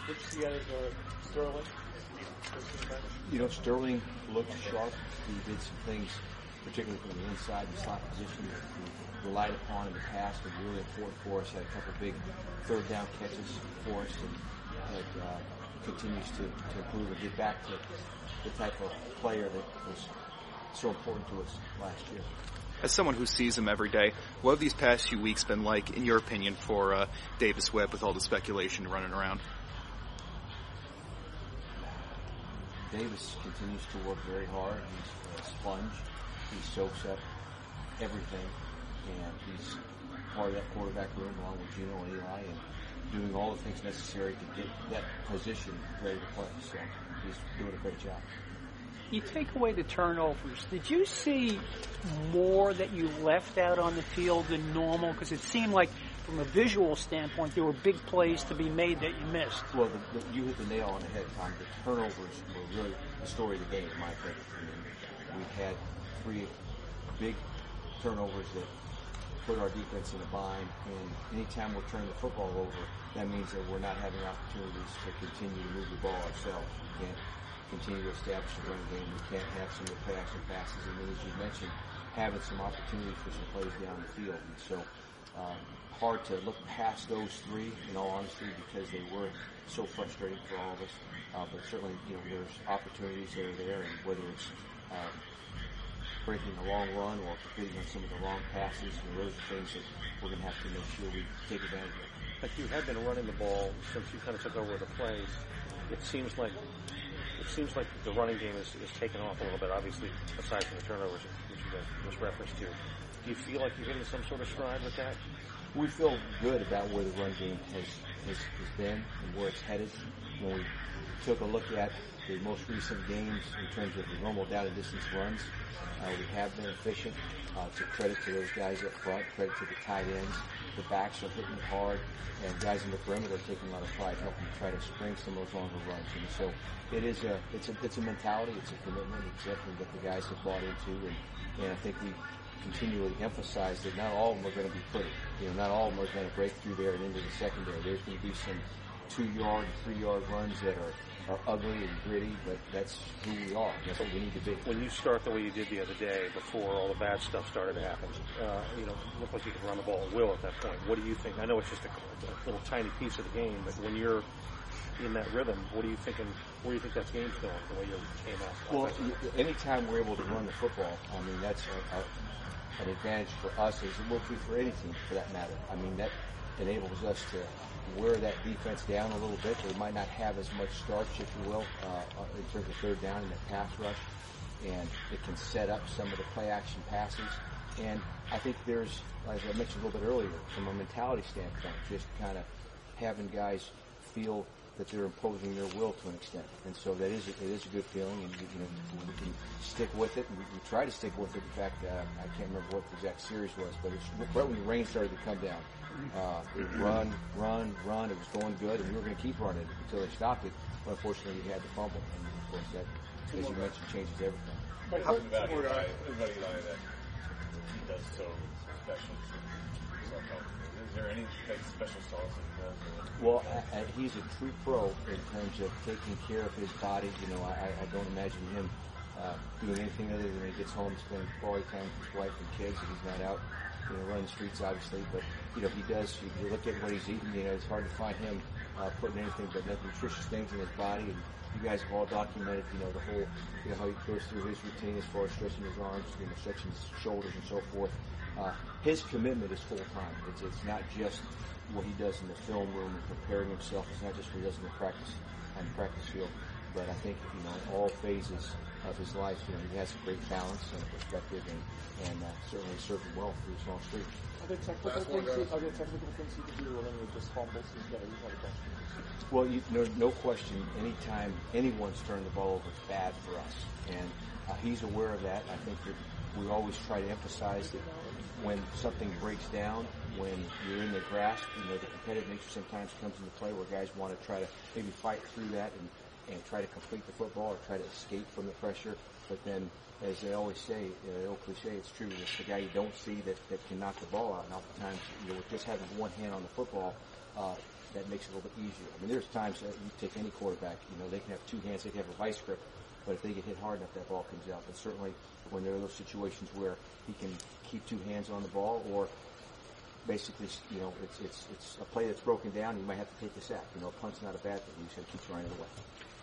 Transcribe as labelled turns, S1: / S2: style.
S1: What did you see out of Sterling?
S2: Sterling looked sharp. He did some things, particularly from the inside and slot position, that we relied upon in the past and really important for us. Had a couple big third down catches for us, and continues to improve and get back to the type of player that was so important to us last year.
S3: As someone who sees him every day, what have these past few weeks been like, in your opinion, for Davis Webb with all the speculation running around?
S2: Davis continues to work very hard. He's a sponge. He soaks up everything, and he's part of that quarterback room along with Gino and Eli, and doing all the things necessary to get that position ready to play. So he's doing a great job.
S4: You take away the turnovers. Did you see more that you left out on the field than normal? Because it seemed like, from a visual standpoint, there were big plays to be made that you missed.
S2: Well, you hit the nail on the head, Tom. The turnovers were really the story of the game, in my opinion. We had 3 big turnovers that put our defense in a bind, and anytime we're turning the football over, that means that we're not having opportunities to continue to move the ball ourselves. We can't continue to establish the run game. We can't have some of the play action passes, and then, as you mentioned, having some opportunities for some plays down the field. And so hard to look past those 3, in all honesty, because they were so frustrating for all of us. But certainly, there's opportunities that are there, and whether it's breaking a long run or completing on some of the long passes, those are things that we're going to have to make sure we take advantage of.
S1: Like you have been running the ball since you kind of took over the plays. It seems like the running game is taken off a little bit, obviously, aside from the turnovers, which you guys just referenced to. Do you feel like you're getting some sort of stride with that?
S2: We feel good about where the run game has been and where it's headed. When we took a look at the most recent games in terms of the normal down and distance runs, we have been efficient. It's a credit to those guys up front, credit to the tight ends. The backs are hitting hard, and guys in the perimeter are taking a lot of pride, helping try to spring some of those longer runs. And so it's a mentality, it's a commitment, it's something that the guys have bought into, and I think we continually emphasize that not all of them are going to be pretty. Not all of them are going to break through there and into the secondary. There's going to be some 2-yard and 3-yard runs that are ugly and gritty, but that's who we are. That's what we need to be.
S1: When you start the way you did the other day, before all the bad stuff started to happen, it looked like you could run the ball at will at that point. What do you think? I know it's just a little tiny piece of the game, but when you're in that rhythm, what are you thinking? Where do you think that game's going, the way you came out?
S2: Well, anytime we're able to run the football, that's an advantage for us, as it will be for any team, for that matter. That enables us to wear that defense down a little bit. They might not have as much starch, if you will, in terms of third down and the pass rush, and it can set up some of the play action passes. And I think there's, as I mentioned a little bit earlier, from a mentality standpoint, just kind of having guys feel that they're imposing their will to an extent, and so it is a good feeling, and we can stick with it, and we try to stick with it. In fact, I can't remember what the exact series was, but it's right when the rain started to come down. It run. It was going good, and we were going to keep running until they stopped it. But unfortunately, we had the fumble, and of course that, as you mentioned, changes everything.
S5: Everybody that he does so special. Is there any special sauce involved?
S2: Well, he's a true pro in terms of taking care of his body. I don't imagine him doing anything other than when he gets home, spending quality time with his wife and kids, and he's not out, running the streets, obviously. But, he does, you look at what he's eating, it's hard to find him putting anything but nutritious things in his body. And you guys have all documented, the whole, how he goes through his routine as far as stretching his arms, stretching his shoulders and so forth. His commitment is full time. It's not just what he does in the film room and preparing himself. It's not just what he does on the practice field. But I think, in all phases of his life, he has a great balance and a perspective, and certainly served him well through his long streak.
S6: Are there technical things you can do to eliminate just fumbles?
S2: Well, no question. Anytime anyone's turning the ball over, it's bad for us, and he's aware of that. I think that we always try to emphasize that when something breaks down, when you're in the grasp, the competitive nature sometimes comes into play where guys want to try to maybe fight through that and try to complete the football or try to escape from the pressure. But then, as they always say, the old cliche, it's true, it's the guy you don't see that can knock the ball out. And oftentimes, with just having one hand on the football, that makes it a little bit easier. I mean, there's times that you take any quarterback, they can have two hands, they can have a vice grip, but if they get hit hard enough, that ball comes out. But certainly when there are those situations where he can keep two hands on the ball, or basically, it's a play that's broken down, you might have to take the sack. A punt's not a bad thing. You just got to keep trying it away.